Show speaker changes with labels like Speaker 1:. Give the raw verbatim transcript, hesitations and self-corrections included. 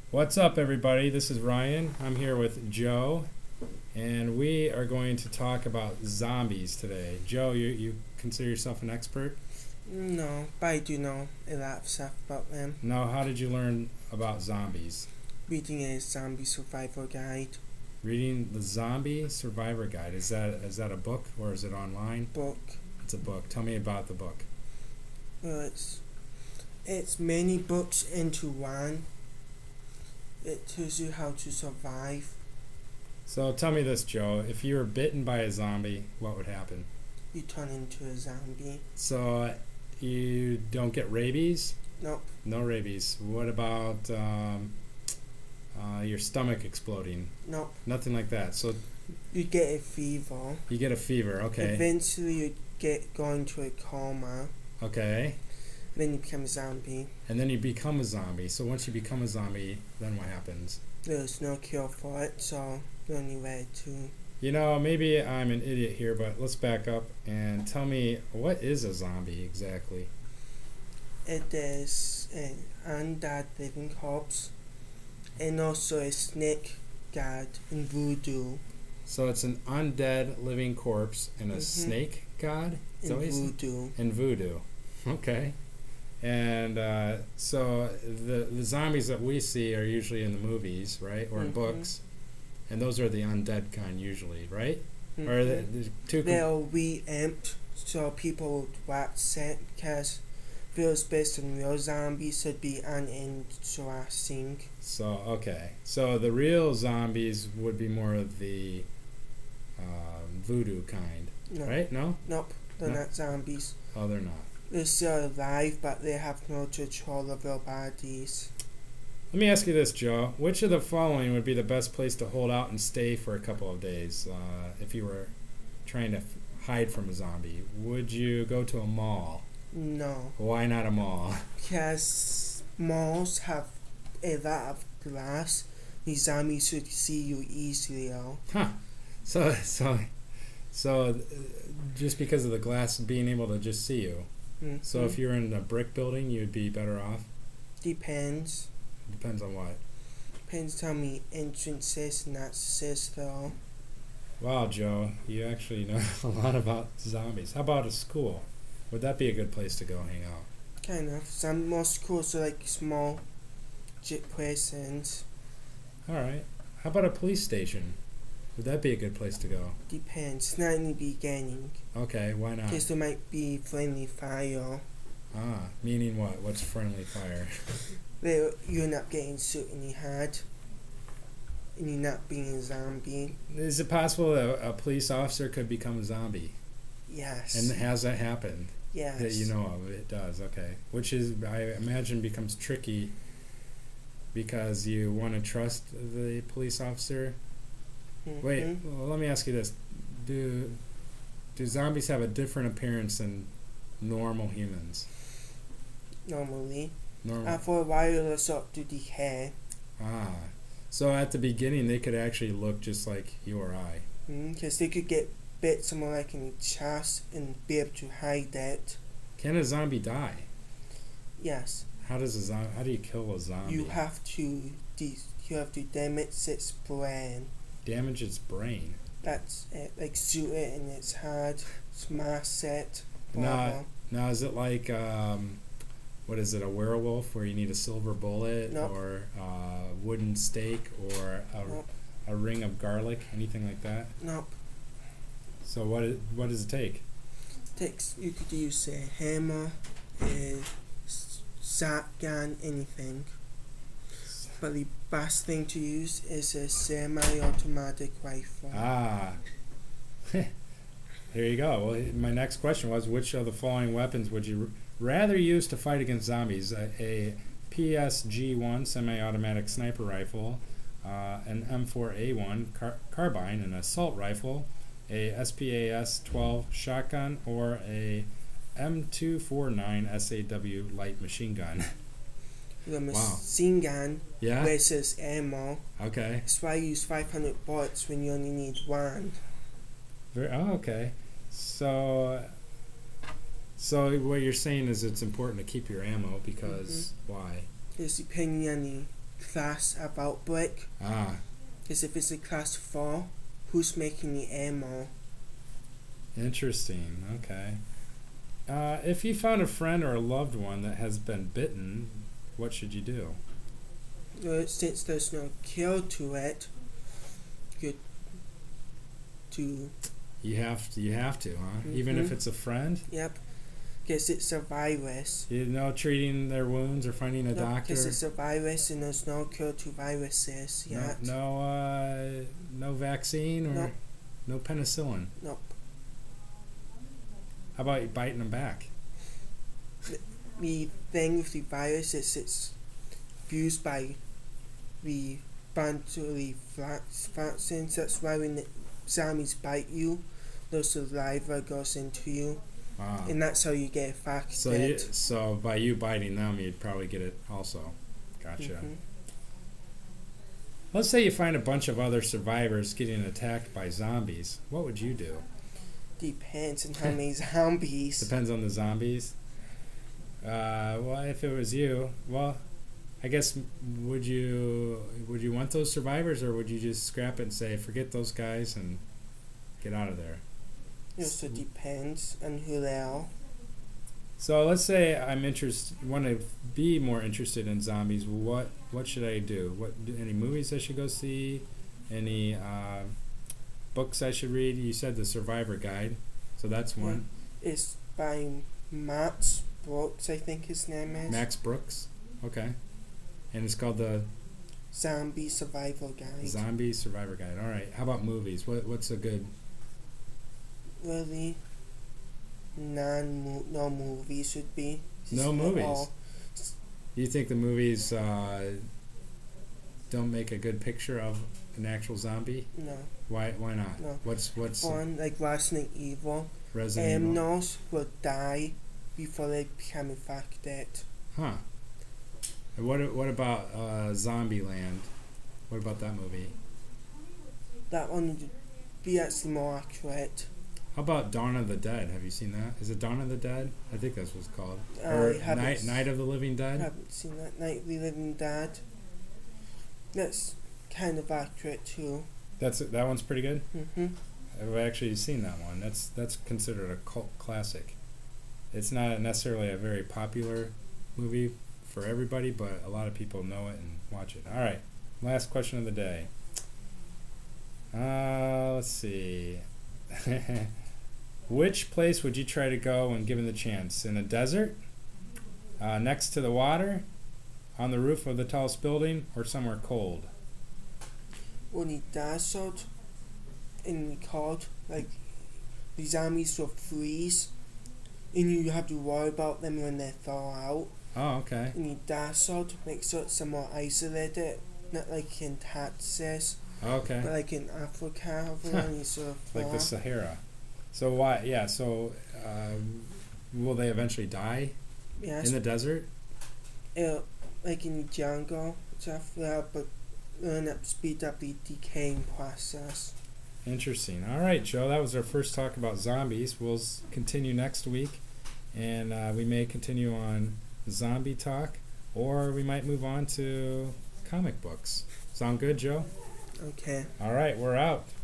Speaker 1: What's up, everybody? This is Ryan. I'm here with Joe, and we are going to talk about zombies today. Joe, you, you consider yourself an expert?
Speaker 2: No, but I do know a lot of stuff about them.
Speaker 1: No, how did you learn about zombies?
Speaker 2: Reading a zombie survival guide
Speaker 1: Reading the Zombie Survivor Guide. Is that is that a book or is it online?
Speaker 2: book.
Speaker 1: It's a book. Tell me about the book.
Speaker 2: Well, it's, it's many books into one. It tells you how to survive.
Speaker 1: So tell me this, Joe. If you were bitten by a zombie, what would happen?
Speaker 2: You turn into a zombie.
Speaker 1: So you don't get rabies?
Speaker 2: Nope.
Speaker 1: No rabies. What about um, uh, your stomach exploding?
Speaker 2: Nope.
Speaker 1: Nothing like that. So
Speaker 2: You get a fever.
Speaker 1: you get a fever. Okay.
Speaker 2: Eventually you get go into a coma.
Speaker 1: Okay.
Speaker 2: Then you become a zombie.
Speaker 1: And then you become a zombie. So once you become a zombie, then what happens?
Speaker 2: There's no cure for it, so the only way to...
Speaker 1: You know, maybe I'm an idiot here, but let's back up and tell me, what is a zombie exactly?
Speaker 2: It is an undead living corpse and also a snake god in voodoo.
Speaker 1: So it's an undead living corpse and a
Speaker 2: Mhm.
Speaker 1: snake god? Is that
Speaker 2: In
Speaker 1: what you said?
Speaker 2: voodoo.
Speaker 1: In voodoo. Okay. And uh, so the the zombies that we see are usually in the movies, right? Or in
Speaker 2: Mhm.
Speaker 1: books. And those are the undead kind usually, right?
Speaker 2: Mhm.
Speaker 1: Or the, the two com-
Speaker 2: They're re-amped so people would watch it because if it was based on real zombies it'd be uninteresting.
Speaker 1: So okay. So the real zombies would be more of the um, voodoo kind,
Speaker 2: No.
Speaker 1: right? No?
Speaker 2: Nope. They're
Speaker 1: No.
Speaker 2: not zombies.
Speaker 1: Oh, they're not.
Speaker 2: They're still alive but they have no control of their bodies.
Speaker 1: Let me ask you this, Joe. Which of the following would be the best place to hold out and stay for a couple of days uh, if you were trying to f- hide from a zombie? Would you go to a mall?
Speaker 2: No.
Speaker 1: Why not a mall?
Speaker 2: Because malls have a lot of glass. These zombies would see you easily. Though.
Speaker 1: Huh. So, so, so, uh, just because of the glass being able to just see you.
Speaker 2: Mm-hmm.
Speaker 1: So if you're in a brick building, you'd be better off?
Speaker 2: Depends.
Speaker 1: Depends on what.
Speaker 2: Depends how many entrances and access though.
Speaker 1: Wow, Joe, you actually know a lot about zombies. How about a school? Would that be a good place to go hang out?
Speaker 2: Kind of. Some most schools are like small jit prisons.
Speaker 1: All right. How about a police station? Would that be a good place to go?
Speaker 2: Depends. Not in the beginning.
Speaker 1: Okay, why not?
Speaker 2: Because there might be friendly fire.
Speaker 1: Ah, meaning what? What's friendly fire?
Speaker 2: They, you're not getting shot in the head. And you're not being a zombie.
Speaker 1: Is it possible that a police officer could become a zombie?
Speaker 2: Yes.
Speaker 1: And has that happened?
Speaker 2: yes.
Speaker 1: That you know of? It does, okay. Which is, I imagine, becomes tricky because you want to trust the police officer.
Speaker 2: Mhm.
Speaker 1: Wait, well, let me ask you this. Do, do zombies have a different appearance than normal humans?
Speaker 2: Normally.
Speaker 1: Normal.
Speaker 2: After a while, it'll start to decay.
Speaker 1: Ah, so at the beginning they could actually look just like you or I.
Speaker 2: Because they could get bit somewhere like in the chest and be able to hide it.
Speaker 1: Can a zombie die?
Speaker 2: Yes.
Speaker 1: How does a zombie? How do you kill a zombie?
Speaker 2: You have to de- you have to damage its brain.
Speaker 1: Damage its brain.
Speaker 2: That's it. Like shoot it in its head, smash it. Blah,
Speaker 1: Now,
Speaker 2: blah.
Speaker 1: now is it like um, what is it? A werewolf where you need a silver bullet
Speaker 2: Nope.
Speaker 1: or a wooden stake or a,
Speaker 2: Nope.
Speaker 1: a ring of garlic, anything like that?
Speaker 2: Nope.
Speaker 1: So what? It, what does it take?
Speaker 2: Takes you could use a hammer, a s- shotgun, anything. But the best thing to use is a semi-automatic rifle.
Speaker 1: Ah. There you go. Well, my next question was, which of the following weapons would you r- rather use to fight against zombies? A, a P S G one semi-automatic sniper rifle, uh, an M four A one car- carbine, an assault rifle, a S P A S twelve shotgun, or a M two forty-nine S A W light machine gun?
Speaker 2: The machine gun
Speaker 1: Yeah?
Speaker 2: versus ammo.
Speaker 1: Okay.
Speaker 2: That's why I use five hundred bullets when you only need one.
Speaker 1: Very, oh, okay. So, so what you're saying is it's important to keep your ammo because why?
Speaker 2: Because depending on the class of outbreak.
Speaker 1: Ah,
Speaker 2: Because if it's a class four, who's making the ammo?
Speaker 1: interesting. Okay. Uh, if you found a friend or a loved one that has been bitten, what should you do?
Speaker 2: Well, since there's no kill to it, you to
Speaker 1: You have to, you have to, huh? Even if
Speaker 2: Mhm.
Speaker 1: it's a friend?
Speaker 2: yep, because it's a virus.
Speaker 1: You know, treating their wounds or finding a doctor?
Speaker 2: Because it's a virus and there's no cure to viruses
Speaker 1: No,
Speaker 2: yet.
Speaker 1: no, uh, no vaccine or
Speaker 2: Nope.
Speaker 1: no penicillin.
Speaker 2: Nope.
Speaker 1: How about you biting them back?
Speaker 2: The thing with the virus is it's fused by the bodily vaccines. That's why when the zombies bite you, the saliva goes into you,
Speaker 1: Wow.
Speaker 2: and that's how you get infected.
Speaker 1: So, you, so by you biting them, you'd probably get it also. Gotcha.
Speaker 2: Mhm.
Speaker 1: Let's say you find a bunch of other survivors getting attacked by zombies. What would you do?
Speaker 2: Depends on how many zombies.
Speaker 1: Depends on the zombies. Uh, well, if it was you, well, I guess m- would you would you want those survivors, or would you just scrap it and say forget those guys and get out of there?
Speaker 2: It also depends on who they are.
Speaker 1: So let's say I'm interested, want to be more interested in zombies. What what should I do? What do, any movies I should go see? Any uh, books I should read? You said the Survivor Guide, so that's one.
Speaker 2: It's by Max Brooks, I think his name is.
Speaker 1: Max Brooks, okay, and it's called the
Speaker 2: Zombie Survival Guide.
Speaker 1: Zombie Survivor Guide. All right. How about movies? What what's a good?
Speaker 2: Really, non no movies would be.
Speaker 1: No
Speaker 2: Just
Speaker 1: movies.
Speaker 2: all-
Speaker 1: You think the movies uh, don't make a good picture of an actual zombie?
Speaker 2: No.
Speaker 1: Why why not?
Speaker 2: No.
Speaker 1: What's what's
Speaker 2: One like Resident Evil.
Speaker 1: Resident Evil?
Speaker 2: Animals will die before they become infected.
Speaker 1: Huh. And what what about uh, Zombieland? What about that movie?
Speaker 2: That one would be actually more accurate.
Speaker 1: How about Dawn of the Dead? Have you seen that? Is it Dawn of the Dead? I think that's what it's called.
Speaker 2: I
Speaker 1: or
Speaker 2: haven't
Speaker 1: Night
Speaker 2: s-
Speaker 1: Night of the Living
Speaker 2: I
Speaker 1: Dead?
Speaker 2: haven't seen that. Night We Living Dead. That's kind of accurate too.
Speaker 1: That's that one's pretty good.
Speaker 2: hmm
Speaker 1: I've actually seen that one. That's that's considered a cult classic. It's not necessarily a very popular movie for everybody, but a lot of people know it and watch it. All right, last question of the day. Uh, let's see. Which place would you try to go when given the chance? In a desert, uh, next to the water, on the roof of the tallest building, or somewhere cold?
Speaker 2: When it does out in the cold, like the zombies will freeze, and you have to worry about them when they thaw out.
Speaker 1: Oh, okay.
Speaker 2: And it does out makes it somewhat isolated, not like in Texas, but
Speaker 1: Okay.
Speaker 2: like in Africa, when you sort of
Speaker 1: Like
Speaker 2: thaw.
Speaker 1: the Sahara. So why? Yeah. So um, will they eventually die
Speaker 2: Yes,
Speaker 1: in the desert?
Speaker 2: it'll, like in the jungle, stuff like that, but learn up, speed up the decaying process.
Speaker 1: Interesting. All right, Joe. That was our first talk about zombies. We'll s- continue next week, and uh, we may continue on zombie talk, or we might move on to comic books. Sound good, Joe?
Speaker 2: Okay.
Speaker 1: All right, we're out.